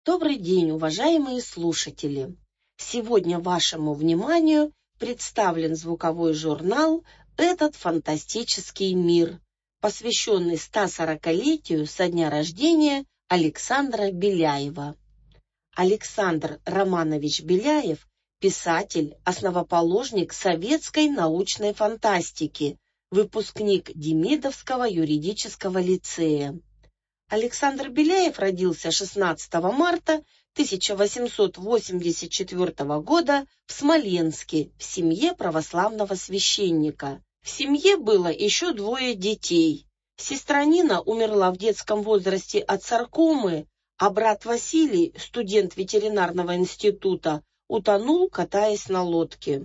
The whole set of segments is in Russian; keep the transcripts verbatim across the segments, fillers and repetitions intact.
Добрый день, уважаемые слушатели! Сегодня вашему вниманию представлен звуковой журнал «Этот фантастический мир», посвященный стосорокалетию со дня рождения Александра Беляева. Александр Романович Беляев – писатель, основоположник советской научной фантастики, выпускник Демидовского юридического лицея. Александр Беляев родился шестнадцатого марта тысяча восемьсот восемьдесят четвёртого года в Смоленске в семье православного священника. В семье было еще двое детей. Сестра Нина умерла в детском возрасте от саркомы, а брат Василий, студент ветеринарного института, утонул, катаясь на лодке.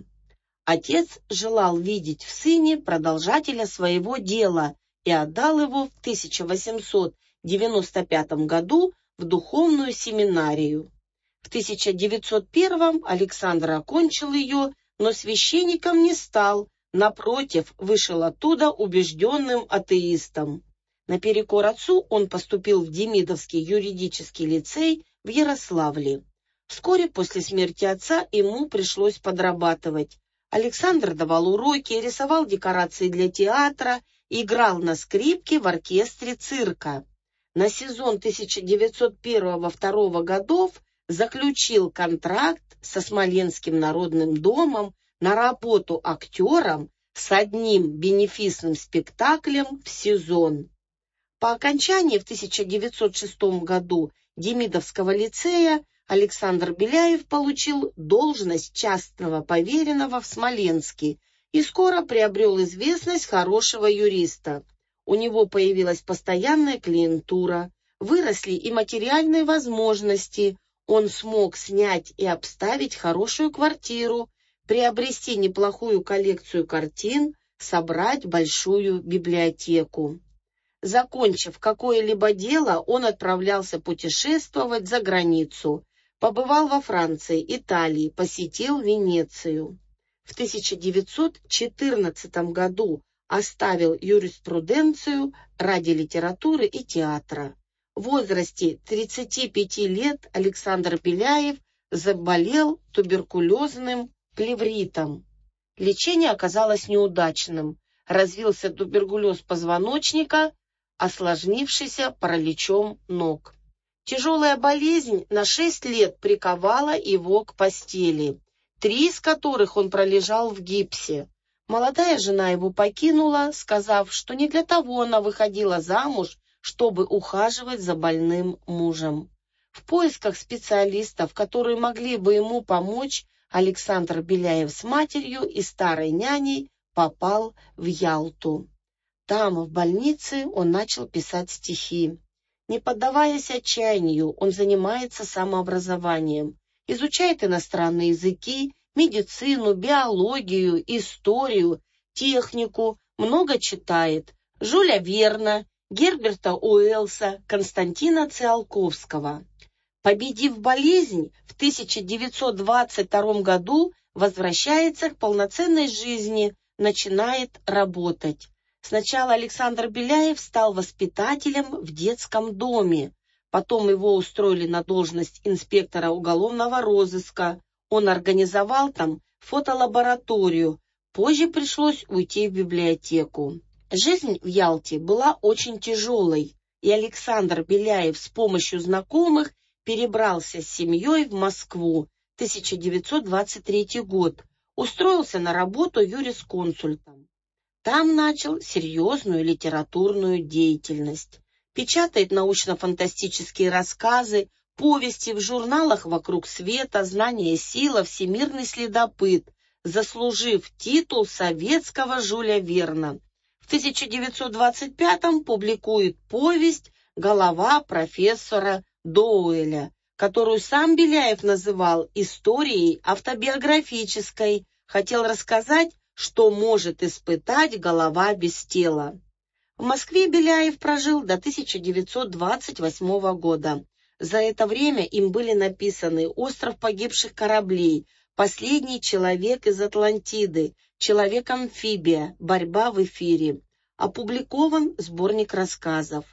Отец желал видеть в сыне продолжателя своего дела и отдал его в тысяча восемьсот девяносто пятом году в духовную семинарию. В тысяча девятьсот первом Александр окончил ее, но священником не стал, напротив, вышел оттуда убежденным атеистом. Наперекор отцу он поступил в Демидовский юридический лицей в Ярославле. Вскоре после смерти отца ему пришлось подрабатывать. Александр давал уроки, рисовал декорации для театра, играл на скрипке в оркестре цирка. На сезон тысяча девятьсот первого — второго годов заключил контракт со Смоленским народным домом на работу актером с одним бенефисным спектаклем в сезон. По окончании в тысяча девятьсот шестом году Демидовского лицея Александр Беляев получил должность частного поверенного в Смоленске и скоро приобрел известность хорошего юриста. У него появилась постоянная клиентура, выросли и материальные возможности. Он смог снять и обставить хорошую квартиру, приобрести неплохую коллекцию картин, собрать большую библиотеку. Закончив какое-либо дело, он отправлялся путешествовать за границу. Побывал во Франции, Италии, посетил Венецию. В тысяча девятьсот четырнадцатом году оставил юриспруденцию ради литературы и театра. В возрасте тридцати пяти лет Александр Беляев заболел туберкулезным плевритом. Лечение оказалось неудачным. Развился туберкулез позвоночника, осложнившийся параличом ног. Тяжелая болезнь на шесть лет приковала его к постели, три из которых он пролежал в гипсе. Молодая жена его покинула, сказав, что не для того она выходила замуж, чтобы ухаживать за больным мужем. В поисках специалистов, которые могли бы ему помочь, Александр Беляев с матерью и старой няней попал в Ялту. Там, в больнице, он начал писать стихи. Не поддаваясь отчаянию, он занимается самообразованием, изучает иностранные языки, медицину, биологию, историю, технику, много читает Жюля Верна, Герберта Уэллса, Константина Циолковского. Победив болезнь, в тысяча девятьсот двадцать втором году возвращается к полноценной жизни, начинает работать. Сначала Александр Беляев стал воспитателем в детском доме, потом его устроили на должность инспектора уголовного розыска. Он организовал там фотолабораторию, позже пришлось уйти в библиотеку. Жизнь в Ялте была очень тяжелой, и Александр Беляев с помощью знакомых перебрался с семьей в Москву, тысяча девятьсот двадцать третий год, устроился на работу юрисконсультом. Там начал серьезную литературную деятельность. Печатает научно-фантастические рассказы, повести в журналах «Вокруг света», «Знание сила», «Всемирный следопыт», заслужив титул советского Жюля Верна. В тысяча девятьсот двадцать пятом публикует повесть «Голова профессора Доуэля», которую сам Беляев называл историей автобиографической, хотел рассказать, что может испытать голова без тела. В Москве Беляев прожил до тысяча девятьсот двадцать восьмого года. За это время им были написаны «Остров погибших кораблей», «Последний человек из Атлантиды», «Человек-амфибия», «Борьба в эфире». Опубликован сборник рассказов.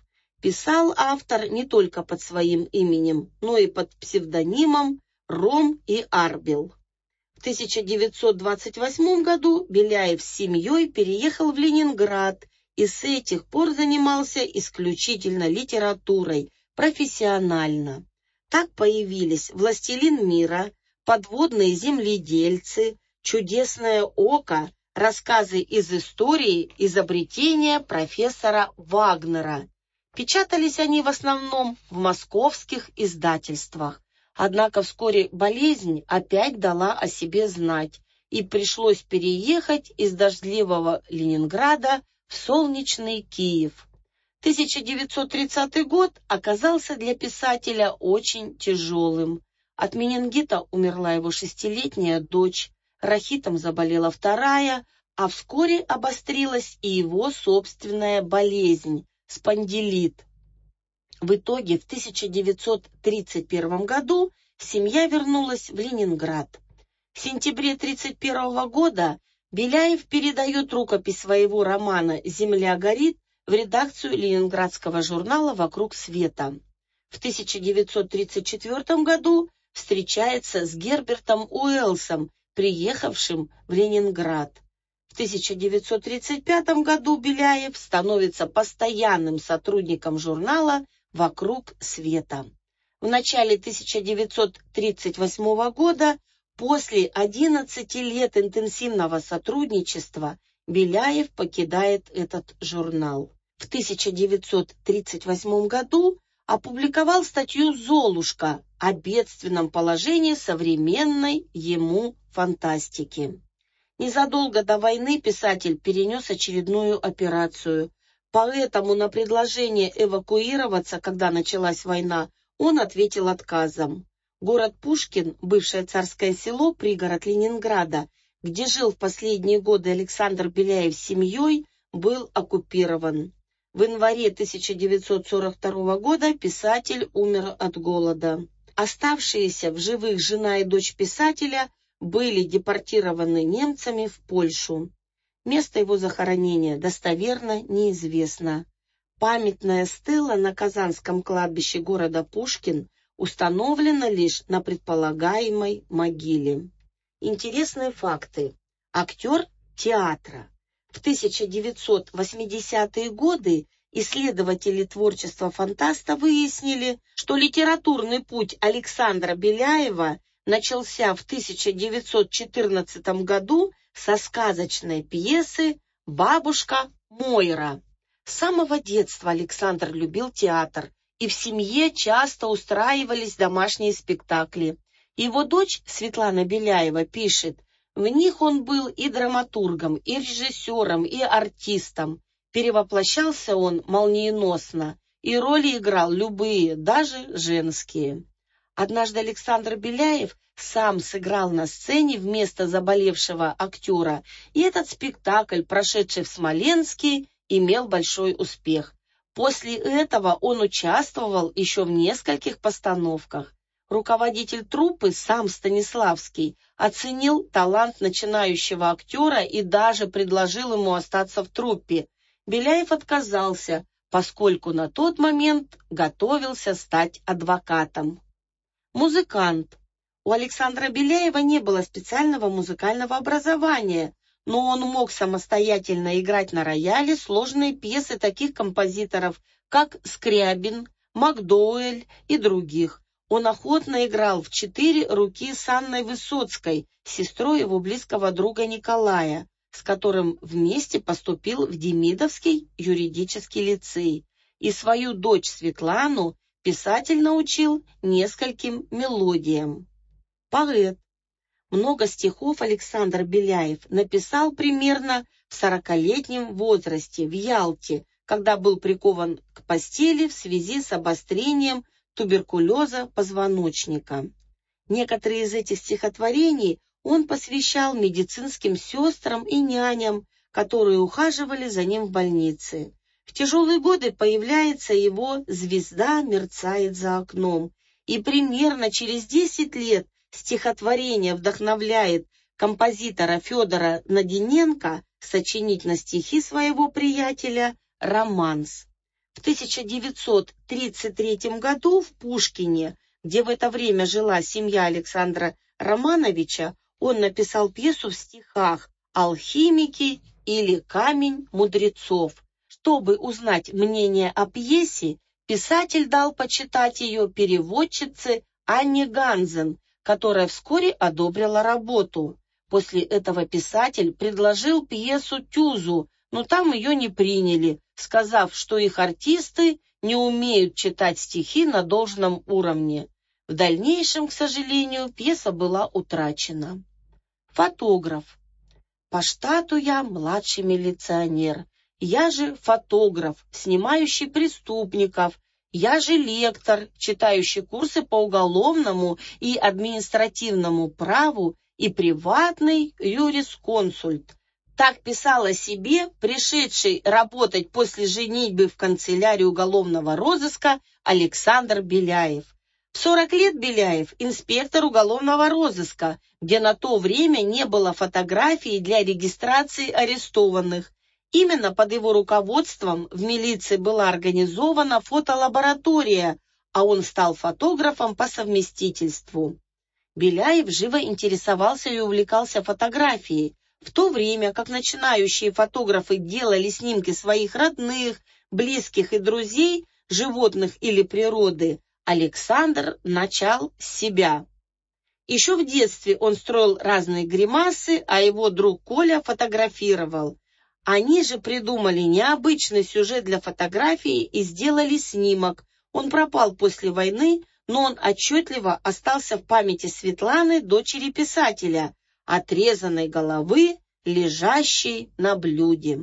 Писал автор не только под своим именем, но и под псевдонимом Ром и Арбел. В тысяча девятьсот двадцать восьмом году Беляев с семьей переехал в Ленинград и с этих пор занимался исключительно литературой, профессионально. Так появились «Властелин мира», «Подводные земледельцы», «Чудесное око», рассказы из истории изобретения профессора Вагнера. Печатались они в основном в московских издательствах. Однако вскоре болезнь опять дала о себе знать, и пришлось переехать из дождливого Ленинграда в солнечный Киев. тысяча девятьсот тридцатый год оказался для писателя очень тяжелым. От менингита умерла его шестилетняя дочь, рахитом заболела вторая, а вскоре обострилась и его собственная болезнь – спондилит. В итоге в тысяча девятьсот тридцать первом году семья вернулась в Ленинград. В сентябре тысяча девятьсот тридцать первого года Беляев передает рукопись своего романа «Земля горит» в редакцию ленинградского журнала «Вокруг света». В тысяча девятьсот тридцать четвёртом году встречается с Гербертом Уэллсом, приехавшим в Ленинград. В тысяча девятьсот тридцать пятом году Беляев становится постоянным сотрудником журнала «Вокруг света». В начале тысяча девятьсот тридцать восьмого года, после одиннадцати лет интенсивного сотрудничества, Беляев покидает этот журнал. В тысяча девятьсот тридцать восьмом году опубликовал статью «Золушка» о бедственном положении современной ему фантастики. Незадолго до войны писатель перенес очередную операцию, поэтому на предложение эвакуироваться, когда началась война, он ответил отказом. Город Пушкин, бывшее царское село, пригород Ленинграда, где жил в последние годы Александр Беляев с семьей, был оккупирован. В январе тысяча девятьсот сорок второго года писатель умер от голода. Оставшиеся в живых жена и дочь писателя были депортированы немцами в Польшу. Место его захоронения достоверно неизвестно. Памятная стела на Казанском кладбище города Пушкин установлена лишь на предполагаемой могиле. Интересные факты. Актер театра. В тысяча девятьсот восьмидесятые годы исследователи творчества фантаста выяснили, что литературный путь Александра Беляева начался в тысяча девятьсот четырнадцатом году со сказочной пьесы «Бабушка Мойра». С самого детства Александр любил театр, и в семье часто устраивались домашние спектакли. Его дочь Светлана Беляева пишет: в них он был и драматургом, и режиссером, и артистом. Перевоплощался он молниеносно, и роли играл любые, даже женские. Однажды Александр Беляев сам сыграл на сцене вместо заболевшего актера, и этот спектакль, прошедший в Смоленске, имел большой успех. После этого он участвовал еще в нескольких постановках. Руководитель труппы, сам Станиславский, оценил талант начинающего актера и даже предложил ему остаться в труппе. Беляев отказался, поскольку на тот момент готовился стать адвокатом. Музыкант. У Александра Беляева не было специального музыкального образования, но он мог самостоятельно играть на рояле сложные пьесы таких композиторов, как Скрябин, Макдоуэль и других. Он охотно играл в четыре руки с Анной Высоцкой, сестрой его близкого друга Николая, с которым вместе поступил в Демидовский юридический лицей. И свою дочь Светлану писатель научил нескольким мелодиям. Поэт. Много стихов Александр Беляев написал примерно в сорокалетнем возрасте в Ялте, когда был прикован к постели в связи с обострением туберкулеза позвоночника. Некоторые из этих стихотворений он посвящал медицинским сестрам и няням, которые ухаживали за ним в больнице. В тяжелые годы появляется его «Звезда мерцает за окном», и примерно через десять лет стихотворение вдохновляет композитора Федора Надиненко сочинить на стихи своего приятеля романс. В тысяча девятьсот тридцать третьем году в Пушкине, где в это время жила семья Александра Романовича, он написал пьесу в стихах «Алхимики» или «Камень мудрецов». Чтобы узнать мнение о пьесе, писатель дал почитать ее переводчице Анне Ганзен, которая вскоре одобрила работу. После этого писатель предложил пьесу Тюзу, но там ее не приняли, сказав, что их артисты не умеют читать стихи на должном уровне. В дальнейшем, к сожалению, пьеса была утрачена. Фотограф. По штату я младший милиционер. Я же фотограф, снимающий преступников. Я же лектор, читающий курсы по уголовному и административному праву и приватный юрисконсульт. Так писал о себе пришедший работать после женитьбы в канцелярию уголовного розыска Александр Беляев. В сорок лет Беляев – инспектор уголовного розыска, где на то время не было фотографий для регистрации арестованных. Именно под его руководством в милиции была организована фотолаборатория, а он стал фотографом по совместительству. Беляев живо интересовался и увлекался фотографией, в то время как начинающие фотографы делали снимки своих родных, близких и друзей, животных или природы. Александр начал с себя. Еще в детстве он строил разные гримасы, а его друг Коля фотографировал. Они же придумали необычный сюжет для фотографии и сделали снимок. Он пропал после войны, но он отчетливо остался в памяти Светланы, дочери писателя, отрезанной головы, лежащей на блюде.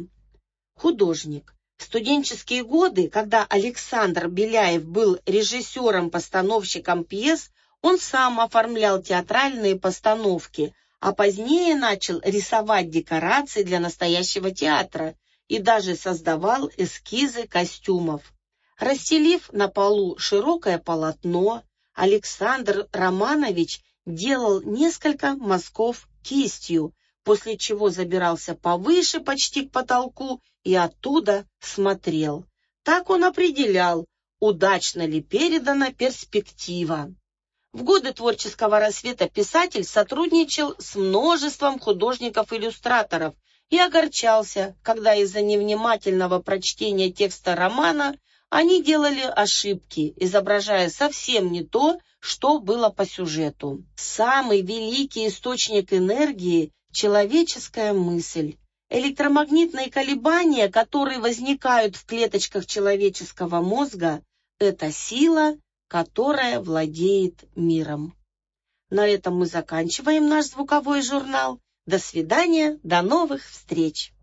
Художник. В студенческие годы, когда Александр Беляев был режиссером-постановщиком пьес, он сам оформлял театральные постановки, а позднее начал рисовать декорации для настоящего театра и даже создавал эскизы костюмов. Расстелив на полу широкое полотно, Александр Романович делал несколько мазков кистью, после чего забирался повыше почти к потолку и оттуда смотрел. Так он определял, удачно ли передана перспектива. В годы творческого рассвета писатель сотрудничал с множеством художников-иллюстраторов и огорчался, когда из-за невнимательного прочтения текста романа они делали ошибки, изображая совсем не то, что было по сюжету. Самый великий источник энергии – человеческая мысль. Электромагнитные колебания, которые возникают в клеточках человеческого мозга, это сила, которая владеет миром. На этом мы заканчиваем наш звуковой журнал. До свидания, до новых встреч!